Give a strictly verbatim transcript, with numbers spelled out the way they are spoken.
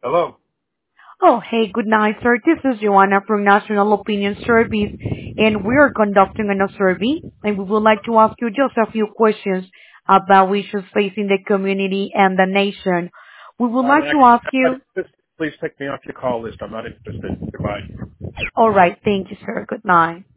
Hello. Oh, hey, good night, sir. This is Joanna from National Opinion Service, and we are conducting a survey, and we would like to ask you just a few questions about issues facing the community and the nation. We would I'm like to actually ask I'm not you, interested. Please take me off your call list. I'm not interested. Goodbye. all right, thank you, sir. Good night.